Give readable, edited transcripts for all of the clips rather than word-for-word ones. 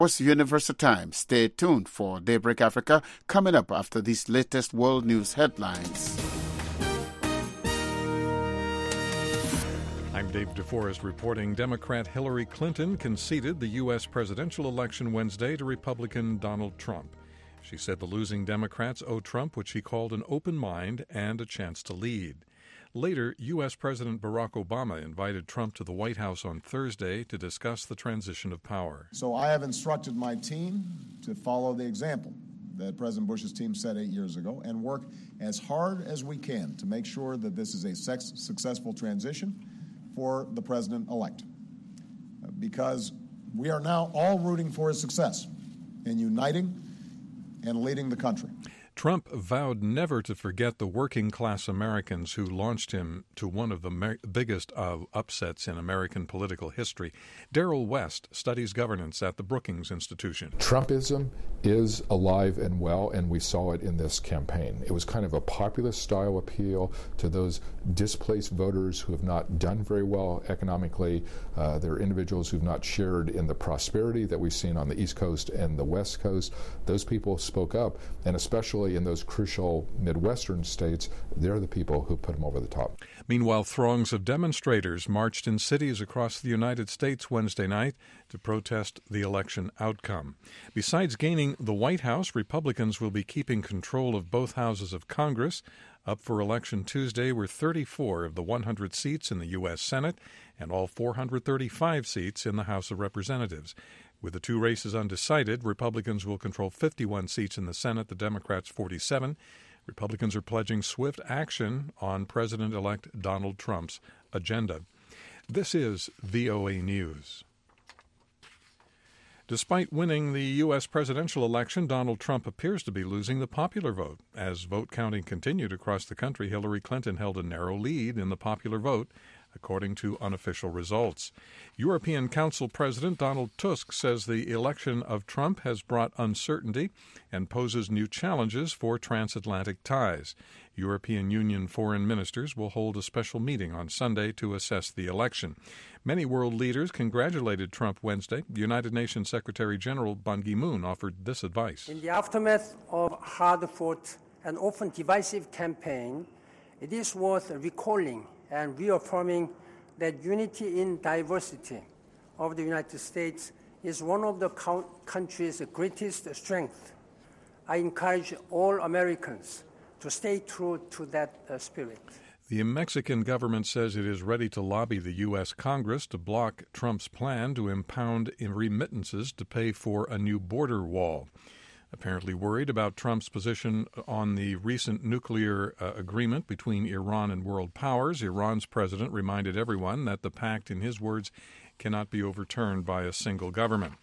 Universal Time. Stay tuned for Daybreak Africa coming up after these latest world news headlines. I'm Dave DeForest reporting Democrat Hillary Clinton conceded the U.S. presidential election Wednesday to Republican Donald Trump. She said the losing Democrats owe Trump what she called an open mind and a chance to lead. Later, U.S. President Barack Obama invited Trump to the White House on Thursday to discuss the transition of power. So I have instructed my team to follow the example that President Bush's team set 8 years ago and work as hard as we can to make sure that this is a successful transition for the president-elect. Because we are now all rooting for his success in uniting and leading the country. Trump vowed never to forget the working-class Americans who launched him to one of the biggest upsets in American political history. Darrell West studies governance at the Brookings Institution. Trumpism is alive and well, and we saw it in this campaign. It was kind of a populist-style appeal to those displaced voters who have not done very well economically. They're individuals who have not shared in the prosperity that we've seen on the East Coast and the West Coast. Those people spoke up, and especially in those crucial Midwestern states, they're the people who put him over the top. Meanwhile, throngs of demonstrators marched in cities across the United States Wednesday night to protest the election outcome. Besides gaining the White House, Republicans will be keeping control of both houses of Congress. Up for election Tuesday were 34 of the 100 seats in the U.S. Senate and all 435 seats in the House of Representatives. With the two races undecided, Republicans will control 51 seats in the Senate, the Democrats 47. Republicans are pledging swift action on President-elect Donald Trump's agenda. This is VOA News. Despite winning the U.S. presidential election, Donald Trump appears to be losing the popular vote. As vote counting continued across the country, Hillary Clinton held a narrow lead in the popular vote, according to unofficial results. European Council President Donald Tusk says the election of Trump has brought uncertainty and poses new challenges for transatlantic ties. European Union foreign ministers will hold a special meeting on Sunday to assess the election. Many world leaders congratulated Trump Wednesday. United Nations Secretary General Ban Ki-moon offered this advice. In the aftermath of hard-fought and often divisive campaign, it is worth recalling and reaffirming that unity in diversity of the United States is one of the country's greatest strengths. I encourage all Americans to stay true to that spirit. The Mexican government says it is ready to lobby the U.S. Congress to block Trump's plan to impound remittances to pay for a new border wall. Apparently worried about Trump's position on the recent nuclear agreement between Iran and world powers, Iran's president reminded everyone that the pact, in his words, cannot be overturned by a single government.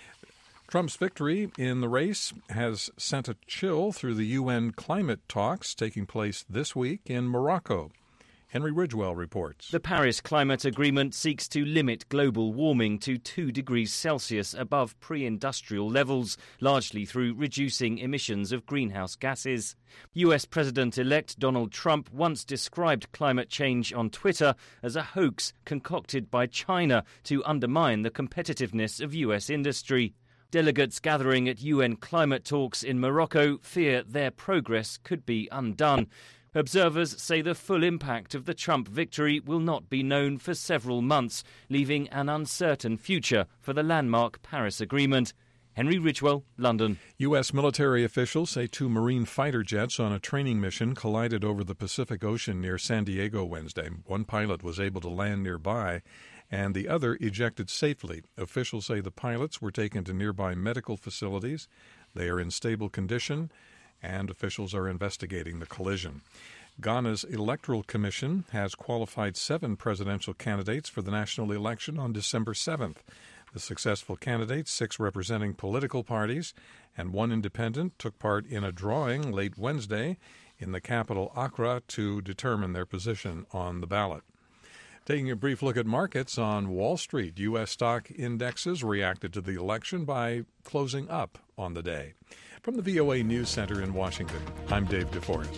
Trump's victory in the race has sent a chill through the UN climate talks taking place this week in Morocco. Henry Ridgewell reports. The Paris Climate Agreement seeks to limit global warming to 2 degrees Celsius above pre-industrial levels, largely through reducing emissions of greenhouse gases. US President-elect Donald Trump once described climate change on Twitter as a hoax concocted by China to undermine the competitiveness of US industry. Delegates gathering at UN climate talks in Morocco fear their progress could be undone. Observers say the full impact of the Trump victory will not be known for several months, leaving an uncertain future for the landmark Paris Agreement. Henry Ridgewell, London. U.S. military officials say 2 Marine fighter jets on a training mission collided over the Pacific Ocean near San Diego Wednesday. One pilot was able to land nearby, and the other ejected safely. Officials say the pilots were taken to nearby medical facilities. They are in stable condition, and officials are investigating the collision. Ghana's Electoral Commission has qualified 7 presidential candidates for the national election on December 7th. The successful candidates, 6 representing political parties and 1 independent, took part in a drawing late Wednesday in the capital Accra to determine their position on the ballot. Taking a brief look at markets on Wall Street, U.S. stock indexes reacted to the election by closing up on the day. From the VOA News Center in Washington, I'm Dave DeForest.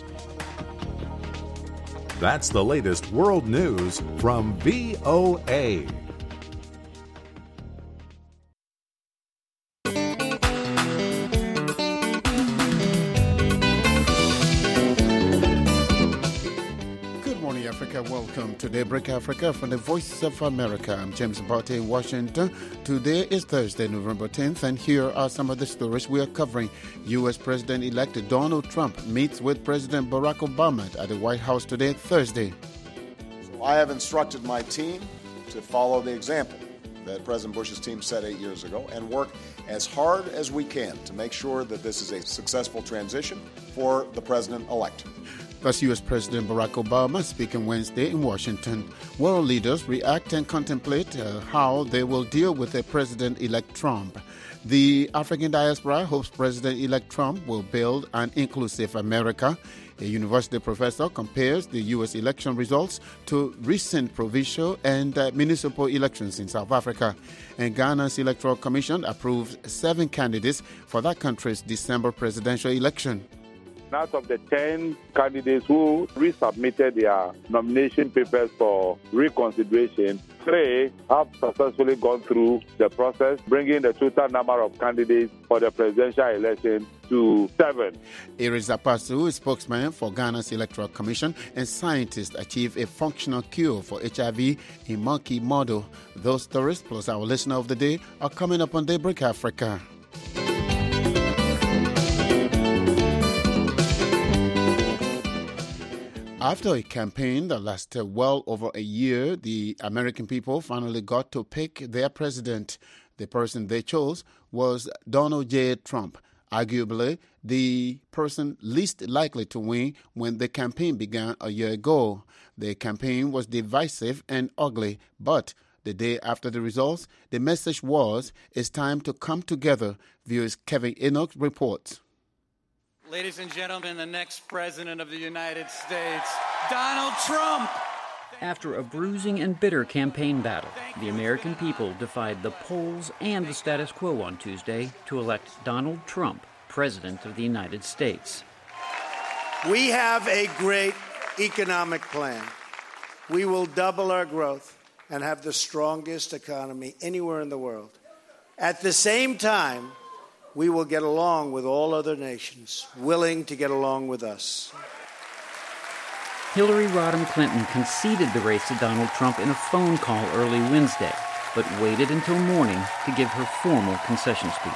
That's the latest world news from VOA. Welcome to Daybreak Africa from the Voice of America. I'm James Barty in Washington. Today is Thursday, November 10th, and here are some of the stories we are covering. U.S. President-elect Donald Trump meets with President Barack Obama at the White House today, Thursday. So I have instructed my team to follow the example that President Bush's team set 8 years ago and work as hard as we can to make sure that this is a successful transition for the president-elect. That's U.S. President Barack Obama speaking Wednesday in Washington. World leaders react and contemplate how they will deal with the President-elect Trump. The African diaspora hopes President-elect Trump will build an inclusive America. A university professor compares the U.S. election results to recent provincial and municipal elections in South Africa. And Ghana's Electoral Commission approves 7 candidates for that country's December presidential election. Out of the 10 candidates who resubmitted their nomination papers for reconsideration, 3 have successfully gone through the process, bringing the total number of candidates for the presidential election to 7. Iris Apasu, a spokesman for Ghana's Electoral Commission, and scientists achieve a functional cure for HIV in monkey model. Those stories, plus our listener of the day, are coming up on Daybreak Africa. After a campaign that lasted well over a year, the American people finally got to pick their president. The person they chose was Donald J. Trump, arguably the person least likely to win when the campaign began a year ago. The campaign was divisive and ugly, but the day after the results, the message was, it's time to come together. Viewers Kevin Enoch reports. Ladies and gentlemen, the next president of the United States, Donald Trump. After a bruising and bitter campaign battle, the American people defied the polls and the status quo on Tuesday to elect Donald Trump, President of the United States. We have a great economic plan. We will double our growth and have the strongest economy anywhere in the world. At the same time, we will get along with all other nations, willing to get along with us. Hillary Rodham Clinton conceded the race to Donald Trump in a phone call early Wednesday, but waited until morning to give her formal concession speech.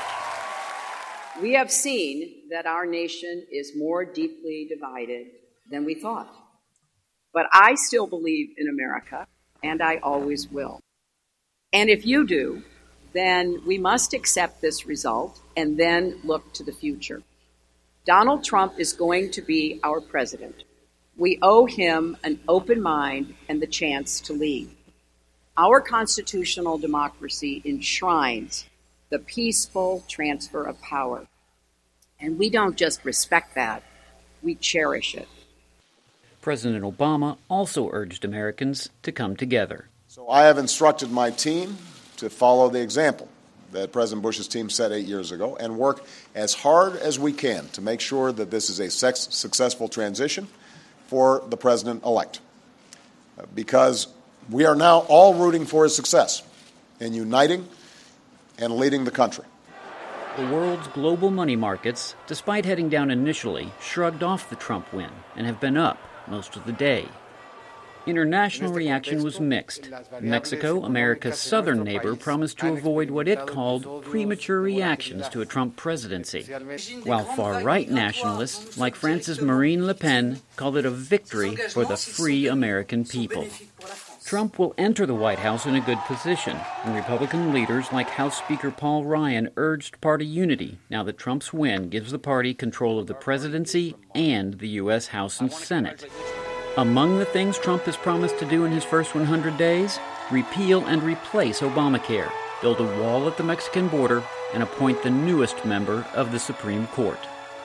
We have seen that our nation is more deeply divided than we thought. But I still believe in America, and I always will. And if you do, then we must accept this result and then look to the future. Donald Trump is going to be our president. We owe him an open mind and the chance to lead. Our constitutional democracy enshrines the peaceful transfer of power. And we don't just respect that, we cherish it. President Obama also urged Americans to come together. So I have instructed my team to follow the example that President Bush's team set 8 years ago and work as hard as we can to make sure that this is a successful transition for the president-elect. Because we are now all rooting for his success in uniting and leading the country. The world's global money markets, despite heading down initially, shrugged off the Trump win and have been up most of the day. International reaction was mixed. Mexico, America's southern neighbor, promised to avoid what it called premature reactions to a Trump presidency, while far-right nationalists like France's Marine Le Pen called it a victory for the free American people. Trump will enter the White House in a good position, and Republican leaders like House Speaker Paul Ryan urged party unity now that Trump's win gives the party control of the presidency and the U.S. House and Senate. Among the things Trump has promised to do in his first 100 days, repeal and replace Obamacare, build a wall at the Mexican border, and appoint the newest member of the Supreme Court.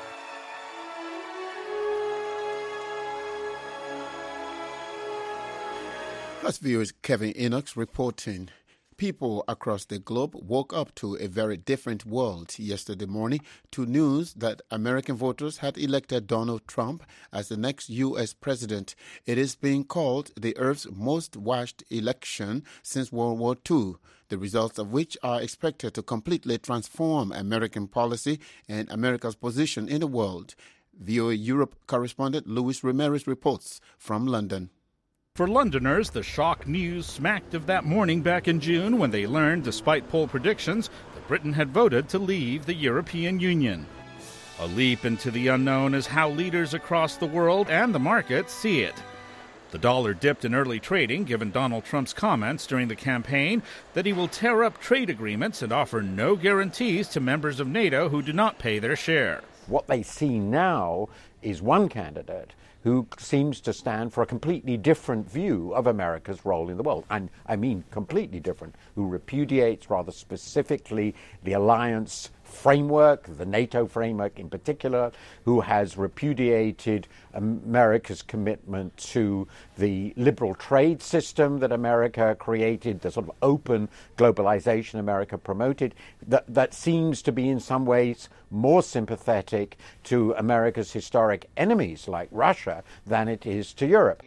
Us viewers, Kevin Enoch reporting. People across the globe woke up to a very different world yesterday morning to news that American voters had elected Donald Trump as the next U.S. president. It is being called the Earth's most watched election since World War II, the results of which are expected to completely transform American policy and America's position in the world. VOA Europe correspondent Luis Ramirez reports from London. For Londoners, the shock news smacked of that morning back in June when they learned, despite poll predictions, that Britain had voted to leave the European Union. A leap into the unknown is how leaders across the world and the market see it. The dollar dipped in early trading, given Donald Trump's comments during the campaign that he will tear up trade agreements and offer no guarantees to members of NATO who do not pay their share. What they see now is one candidate who seems to stand for a completely different view of America's role in the world. And I mean completely different, who repudiates rather specifically the alliance framework, the NATO framework in particular, who has repudiated America's commitment to the liberal trade system that America created, the sort of open globalization America promoted, that seems to be in some ways more sympathetic to America's historic enemies like Russia than it is to Europe.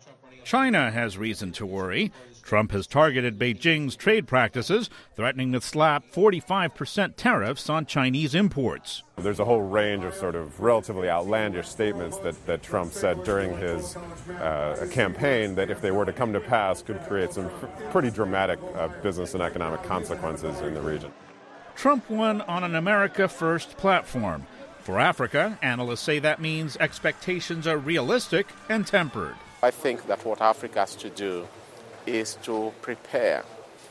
China has reason to worry. Trump has targeted Beijing's trade practices, threatening to slap 45% tariffs on Chinese imports. There's a whole range of sort of relatively outlandish statements that Trump said during his campaign that, if they were to come to pass, could create some pretty dramatic business and economic consequences in the region. Trump won on an America First platform. For Africa, analysts say that means expectations are realistic and tempered. I think that what Africa has to do is to prepare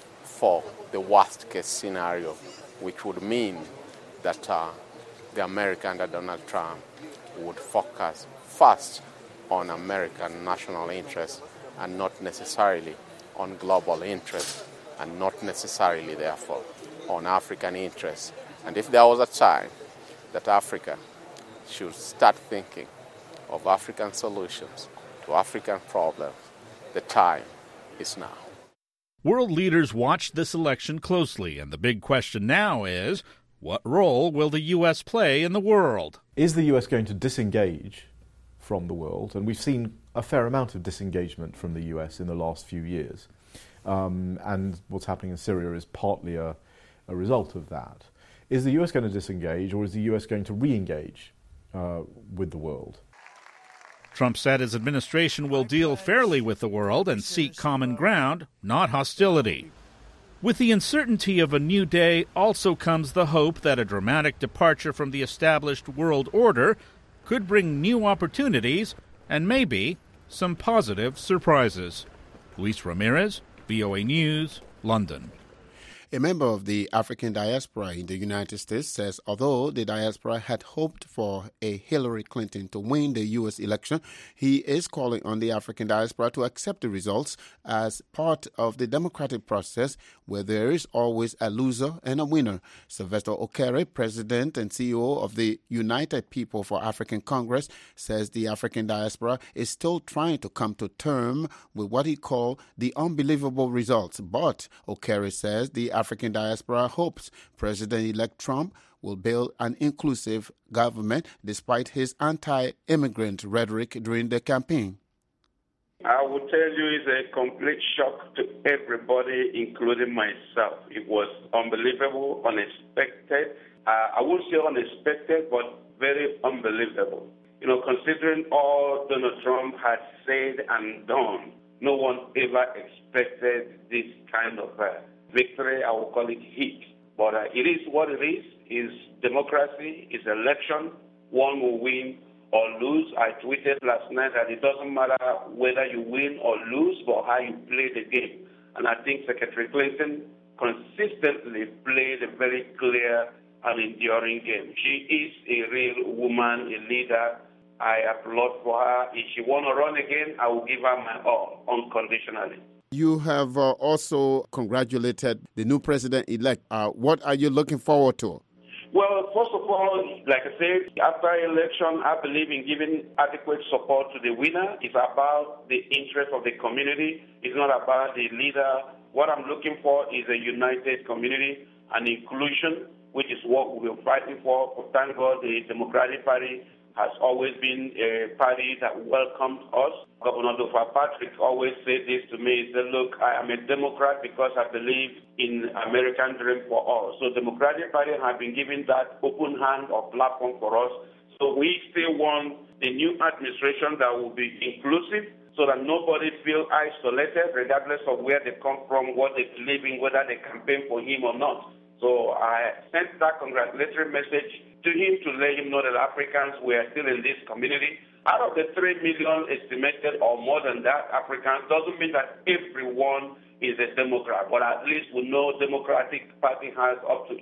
for the worst-case scenario, which would mean that the America under Donald Trump would focus first on American national interests and not necessarily on global interests, and not necessarily, therefore, on African interests. And if there was a time that Africa should start thinking of African solutions to African problems, the time is now. World leaders watched this election closely, and the big question now is, what role will the U.S. play in the world? Is the U.S. going to disengage from the world? And we've seen a fair amount of disengagement from the U.S. in the last few years. And what's happening in Syria is partly a result of that. Is the U.S. going to disengage, or is the U.S. going to re-engage with the world? Trump said his administration will deal fairly with the world and seek common ground, not hostility. With the uncertainty of a new day also comes the hope that a dramatic departure from the established world order could bring new opportunities and maybe some positive surprises. Luis Ramirez, VOA News, London. A member of the African diaspora in the United States says although the diaspora had hoped for a Hillary Clinton to win the U.S. election, he is calling on the African diaspora to accept the results as part of the democratic process where there is always a loser and a winner. Sylvester Okere, president and CEO of the United People for African Congress, says the African diaspora is still trying to come to terms with what he called the unbelievable results. But Okere says the African diaspora hopes President-elect Trump will build an inclusive government despite his anti-immigrant rhetoric during the campaign. I will tell you it's a complete shock to everybody, including myself. It was unbelievable, unexpected. I won't say unexpected, but very unbelievable. You know, considering all Donald Trump had said and done, no one ever expected this kind of victory. I will call it hit. But it is what it is. It's democracy. It's election. One will win or lose. I tweeted last night that it doesn't matter whether you win or lose, but how you play the game. And I think Secretary Clinton consistently played a very clear and enduring game. She is a real woman, a leader. I applaud for her. If she want to run again, I will give her my all, unconditionally. You have also congratulated the new president-elect. What are you looking forward to? Well, first of all, like I said, after election, I believe in giving adequate support to the winner. It's about the interest of the community. It's not about the leader. What I'm looking for is a united community and inclusion, which is what we're fighting for. Thank God the Democratic Party has always been a party that welcomed us. Governor Duffer Patrick always said this to me. He said, look, I am a Democrat because I believe in American dream for all. So Democratic Party have been giving that open hand or platform for us. So we still want a new administration that will be inclusive so that nobody feel isolated, regardless of where they come from, what they believe in, whether they campaign for him or not. So I sent that congratulatory message to him to let him know that Africans were still in this community. Out of the 3 million estimated or more than that Africans, doesn't mean that everyone is a Democrat, but at least we know Democratic Party has up to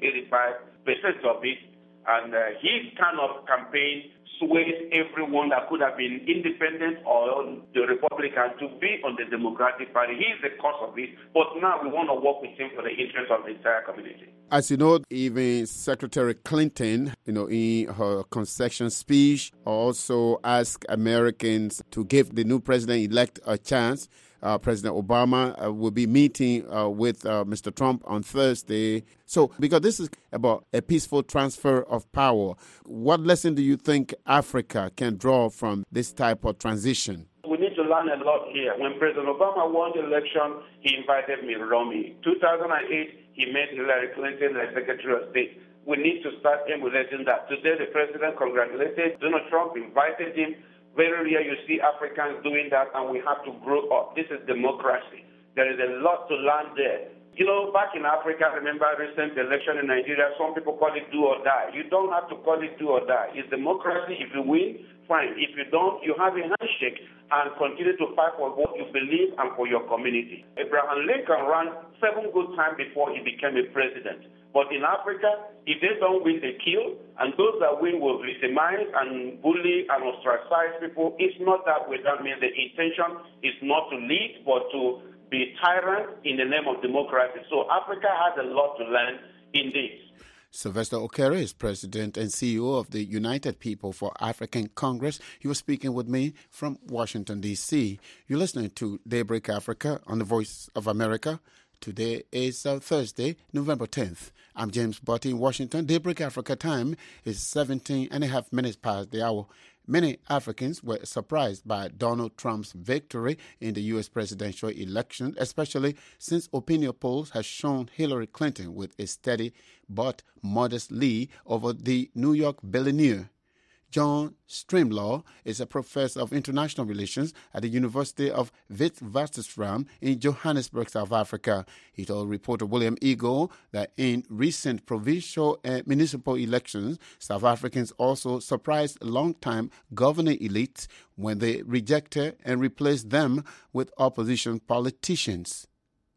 85% of it. And his kind of campaign swayed everyone that could have been independent or the Republican to be on the Democratic Party. He's the cause of it, but now we want to work with him for the interest of the entire community. As you know, even Secretary Clinton, in her concession speech, also asked Americans to give the new president-elect a chance. President Obama will be meeting with Mr. Trump on Thursday. So, because this is about a peaceful transfer of power, what lesson do you think Africa can draw from this type of transition? We need to learn a lot here. When President Obama won the election, he invited Mitt Romney. 2008, he made Hillary Clinton as Secretary of State. We need to start emulating that. Today, the president congratulated Donald Trump, invited him. Very rare you see Africans doing that, and we have to grow up. This is democracy. There is a lot to learn there. Back in Africa, remember recent election in Nigeria, some people call it do or die. You don't have to call it do or die. It's democracy. If you win, fine. If you don't, you have a handshake and continue to fight for what you believe and for your community. Abraham Lincoln ran 7 good times before he became a president. But in Africa, if they don't win, they kill. And those that win will victimize and bully and ostracize people. It's not that way. That means the intention is not to lead, but to be tyrant in the name of democracy. So Africa has a lot to learn in this. Sylvester Okere is president and CEO of the United People for African Congress. He was speaking with me from Washington, D.C. You're listening to Daybreak Africa on the Voice of America. Today is Thursday, November 10th. I'm James Botti in Washington. Daybreak Africa time is 17 and a half minutes past the hour. Many Africans were surprised by Donald Trump's victory in the U.S. presidential election, especially since opinion polls have shown Hillary Clinton with a steady but modest lead over the New York billionaire. John Streamlaw is a professor of international relations at the University of Witwatersrand in Johannesburg, South Africa. He told reporter William Eagle that in recent provincial and municipal elections, South Africans also surprised longtime governing elites when they rejected and replaced them with opposition politicians.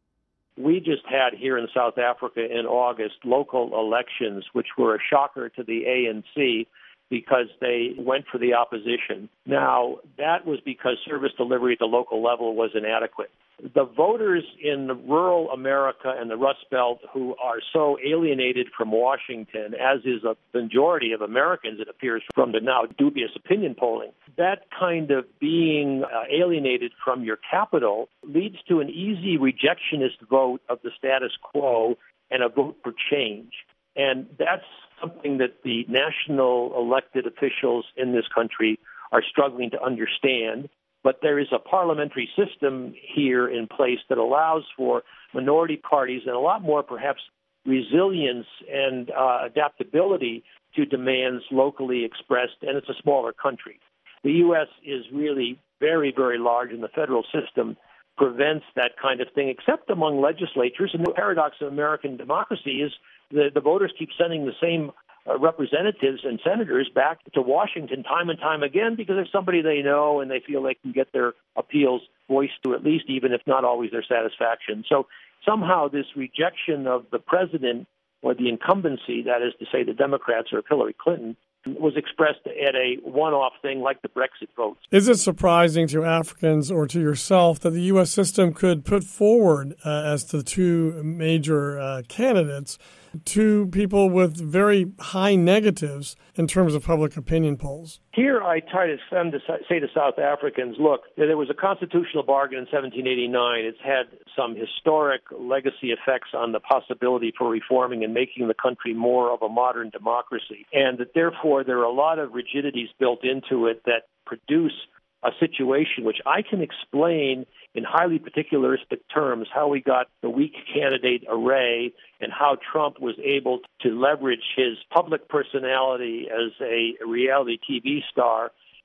We just had here in South Africa in August local elections, which were a shocker to the ANC, because they went for the opposition. Now, that was because service delivery at the local level was inadequate. The voters in rural America and the Rust Belt who are so alienated from Washington, as is a majority of Americans, it appears from the now dubious opinion polling, that kind of being alienated from your capital leads to an easy rejectionist vote of the status quo and a vote for change. And that's something that the national elected officials in this country are struggling to understand. But there is a parliamentary system here in place that allows for minority parties and a lot more, perhaps, resilience and adaptability to demands locally expressed, and it's a smaller country. The U.S. is really very, very large, and the federal system prevents that kind of thing, except among legislatures. And the paradox of American democracy is the voters keep sending the same representatives and senators back to Washington time and time again because there's somebody they know and they feel they can get their appeals voiced to, at least, even if not always their satisfaction. So somehow this rejection of the president or the incumbency, that is to say the Democrats or Hillary Clinton, was expressed at a one-off thing like the Brexit votes. Is it surprising to Africans or to yourself that the U.S. system could put forward as the two major candidates two people with very high negatives in terms of public opinion polls? Here I try to say to South Africans, look, there was a constitutional bargain in 1789. It's had some historic legacy effects on the possibility for reforming and making the country more of a modern democracy, and that therefore there are a lot of rigidities built into it that produce a situation which I can explain in highly particularistic terms, how we got the weak candidate array and how Trump was able to leverage his public personality as a reality TV star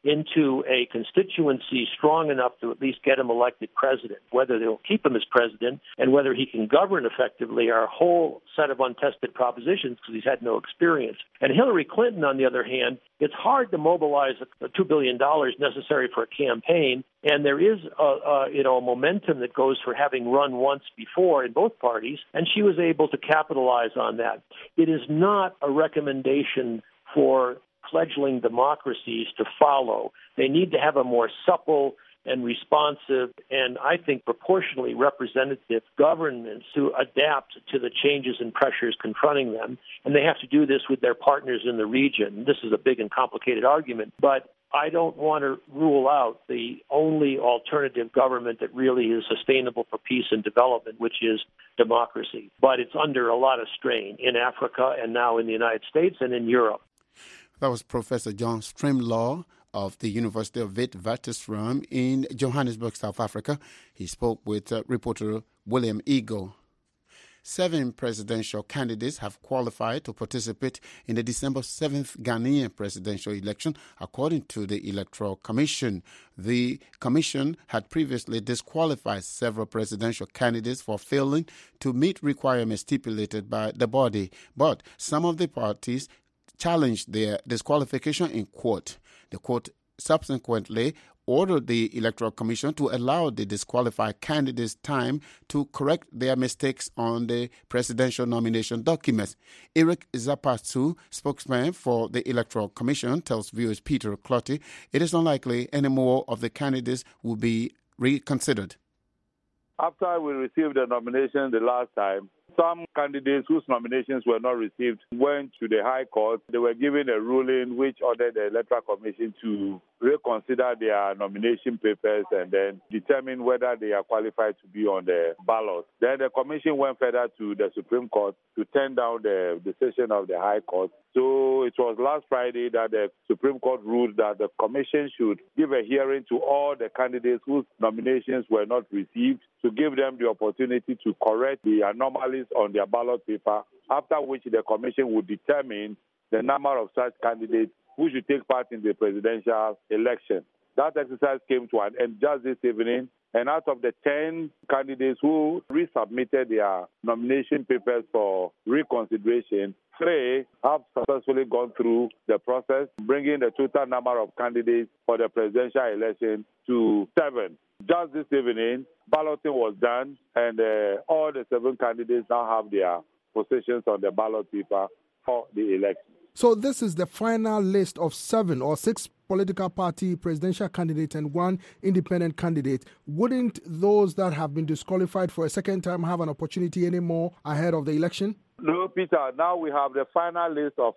into a constituency strong enough to at least get him elected president. Whether they'll keep him as president and whether he can govern effectively are a whole set of untested propositions because he's had no experience. And Hillary Clinton, on the other hand, it's hard to mobilize the $2 billion necessary for a campaign, and there is a momentum that goes for having run once before in both parties, and she was able to capitalize on that. It is not a recommendation for fledgling democracies to follow. They need to have a more supple and responsive and, I think, proportionally representative governments to adapt to the changes and pressures confronting them. And they have to do this with their partners in the region. This is a big and complicated argument, but I don't want to rule out the only alternative government that really is sustainable for peace and development, which is democracy. But it's under a lot of strain in Africa and now in the United States and in Europe. That was Professor John Strimlaw of the University of Witwatersrand in Johannesburg, South Africa. He spoke with reporter William Eagle. 7 presidential candidates have qualified to participate in the December 7th Ghanaian presidential election, according to the Electoral Commission. The commission had previously disqualified several presidential candidates for failing to meet requirements stipulated by the body, but some of the parties challenged their disqualification in court. The court subsequently ordered the Electoral Commission to allow the disqualified candidates time to correct their mistakes on the presidential nomination documents. Eric Zapatu, spokesman for the Electoral Commission, tells viewers Peter Clotty it is unlikely any more of the candidates will be reconsidered. After we received the nomination the last time, some candidates whose nominations were not received went to the High Court. They were given a ruling which ordered the Electoral Commission to reconsider their nomination papers and then determine whether they are qualified to be on the ballot. Then the Commission went further to the Supreme Court to turn down the decision of the High Court. So it was last Friday that the Supreme Court ruled that the Commission should give a hearing to all the candidates whose nominations were not received to give them the opportunity to correct the anomalies on their ballot paper, after which the Commission would determine the number of such candidates who should take part in the presidential election. That exercise came to an end just this evening, and out of the 10 candidates who resubmitted their nomination papers for reconsideration, 3 have successfully gone through the process, bringing the total number of candidates for the presidential election to 7. Just this evening, balloting was done, and all the 7 candidates now have their positions on the ballot paper for the election. So this is the final list of 7 or 6 political party presidential candidates and 1 independent candidate. Wouldn't those that have been disqualified for a second time have an opportunity anymore ahead of the election? No, Peter. Now we have the final list of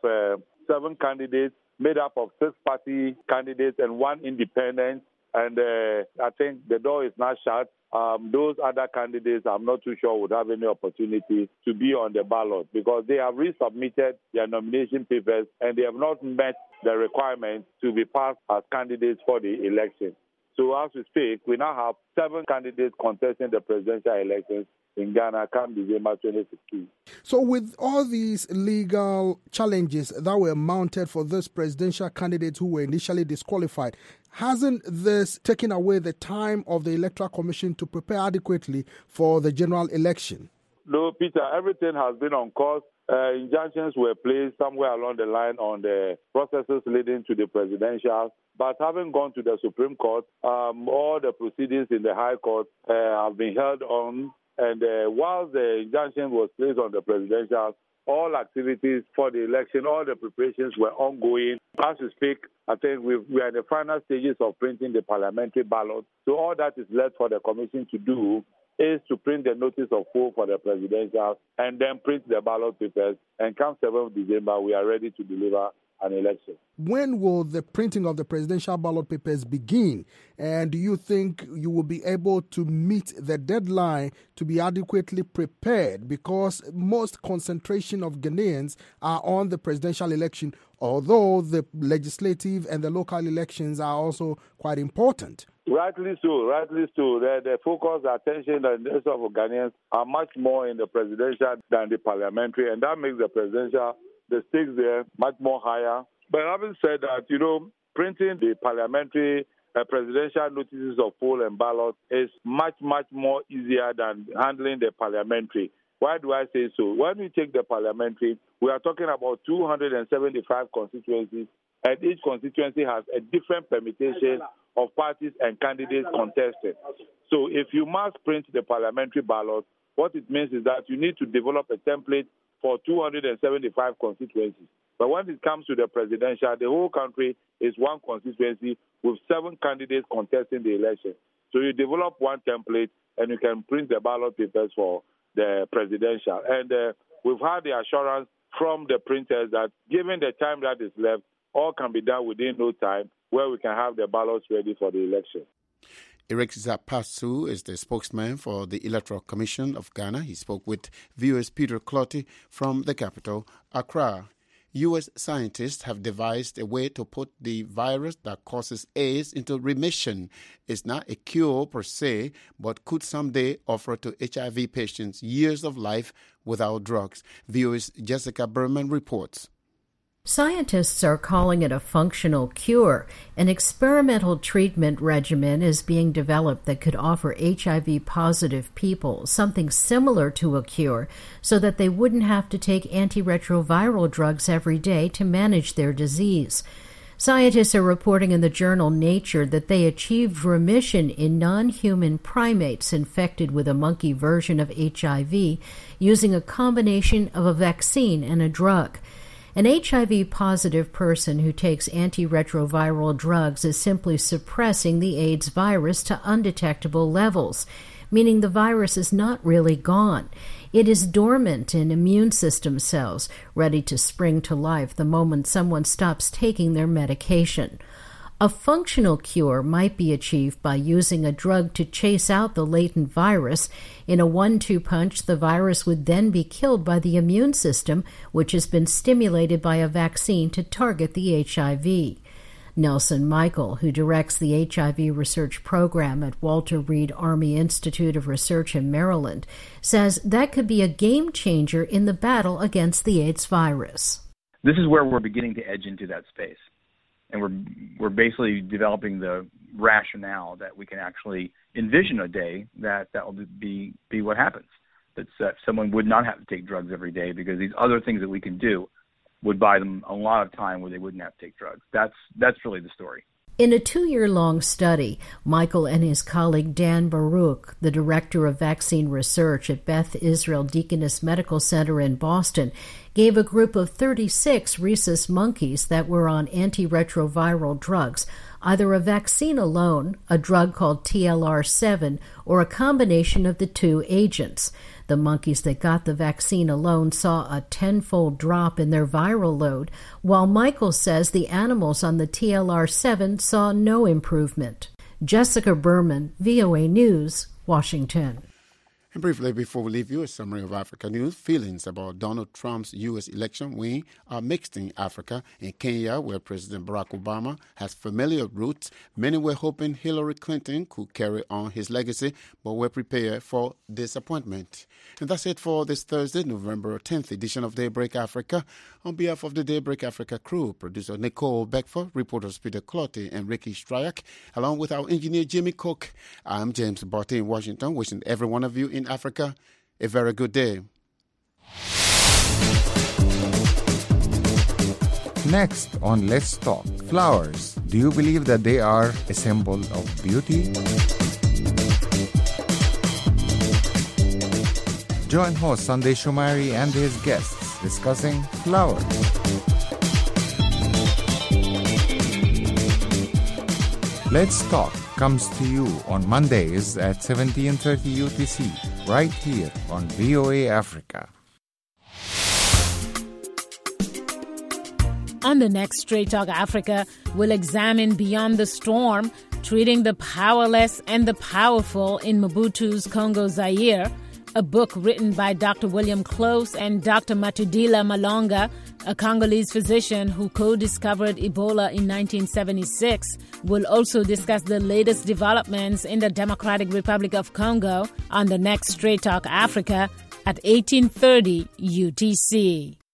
7 candidates made up of 6 party candidates and 1 independent. And I think the door is not shut. Those other candidates, I'm not too sure, would have any opportunity to be on the ballot because they have resubmitted their nomination papers and they have not met the requirements to be passed as candidates for the election. So as we speak, we now have 7 candidates contesting the presidential elections in Ghana come December 2016. So with all these legal challenges that were mounted for these presidential candidates who were initially disqualified, hasn't this taken away the time of the Electoral Commission to prepare adequately for the general election? No, Peter, everything has been on course. Injunctions were placed somewhere along the line on the processes leading to the presidential. But having gone to the Supreme Court, all the proceedings in the High Court have been held on. And while the injunction was placed on the presidential, all activities for the election, all the preparations were ongoing. As we speak, I think we are in the final stages of printing the parliamentary ballot. So all that is left for the Commission to do is to print the notice of poll for the presidential and then print the ballot papers. And come 7th December, we are ready to deliver an election. When will the printing of the presidential ballot papers begin? And do you think you will be able to meet the deadline to be adequately prepared? Because most concentration of Ghanaians are on the presidential election, although the legislative and the local elections are also quite important. Rightly so. The focus, the attention, and the interest of Ghanaians are much more in the presidential than the parliamentary, and that makes the presidential, the stakes there, much more higher. But having said that, printing the parliamentary presidential notices of poll and ballot is much, much more easier than handling the parliamentary. Why do I say so? When we take the parliamentary, we are talking about 275 constituencies, and each constituency has a different permutation of parties and candidates contested. So if you must print the parliamentary ballot, what it means is that you need to develop a template for 275 constituencies. But when it comes to the presidential, the whole country is one constituency with 7 candidates contesting the election. So you develop one template and you can print the ballot papers for the presidential. And we've had the assurance from the printers that given the time that is left, all can be done within no time where we can have the ballots ready for the election. Eric Zapasu is the spokesman for the Electoral Commission of Ghana. He spoke with VOA's Peter Clotty from the capital, Accra. U.S. scientists have devised a way to put the virus that causes AIDS into remission. It's not a cure per se, but could someday offer to HIV patients years of life without drugs. VOA's Jessica Berman reports. Scientists are calling it a functional cure. An experimental treatment regimen is being developed that could offer HIV-positive people something similar to a cure so that they wouldn't have to take antiretroviral drugs every day to manage their disease. Scientists are reporting in the journal Nature that they achieved remission in non-human primates infected with a monkey version of HIV using a combination of a vaccine and a drug. An HIV-positive person who takes antiretroviral drugs is simply suppressing the AIDS virus to undetectable levels, meaning the virus is not really gone. It is dormant in immune system cells, ready to spring to life the moment someone stops taking their medication. A functional cure might be achieved by using a drug to chase out the latent virus. In a 1-2 punch, the virus would then be killed by the immune system, which has been stimulated by a vaccine to target the HIV. Nelson Michael, who directs the HIV research program at Walter Reed Army Institute of Research in Maryland, says that could be a game changer in the battle against the AIDS virus. This is where we're beginning to edge into that space. And we're basically developing the rationale that we can actually envision a day that will be what happens. That someone would not have to take drugs every day because these other things that we can do would buy them a lot of time where they wouldn't have to take drugs. That's really the story. In a 2-year-long study, Michael and his colleague Dan Baruch, the director of vaccine research at Beth Israel Deaconess Medical Center in Boston, gave a group of 36 rhesus monkeys that were on antiretroviral drugs, either a vaccine alone, a drug called TLR7, or a combination of the two agents. The monkeys that got the vaccine alone saw a 10-fold drop in their viral load, while Michael says the animals on the TLR7 saw no improvement. Jessica Berman, VOA News, Washington. And briefly, before we leave you, a summary of Africa news. Feelings about Donald Trump's U.S. election win are mixed in Africa. In Kenya, where President Barack Obama has familiar roots, many were hoping Hillary Clinton could carry on his legacy, but were prepared for disappointment. And that's it for this Thursday, November 10th edition of Daybreak Africa. On behalf of the Daybreak Africa crew, producer Nicole Beckford, reporters Peter Clotty and Ricky Stryak, along with our engineer Jimmy Cook, I'm James Barty in Washington, wishing every one of you in Africa a very good day. Next on Let's Talk, flowers. Do you believe that they are a symbol of beauty? Join host Sunday Shumari and his guests discussing flowers. Let's Talk comes to you on Mondays at 17:30 UTC, right here on VOA Africa. On the next Straight Talk Africa, we'll examine Beyond the Storm, treating the powerless and the powerful in Mobutu's Congo Zaire, a book written by Dr. William Close and Dr. Matudila Malonga, a Congolese physician who co-discovered Ebola in 1976. We'll also discuss the latest developments in the Democratic Republic of Congo on the next Straight Talk Africa at 18:30 UTC.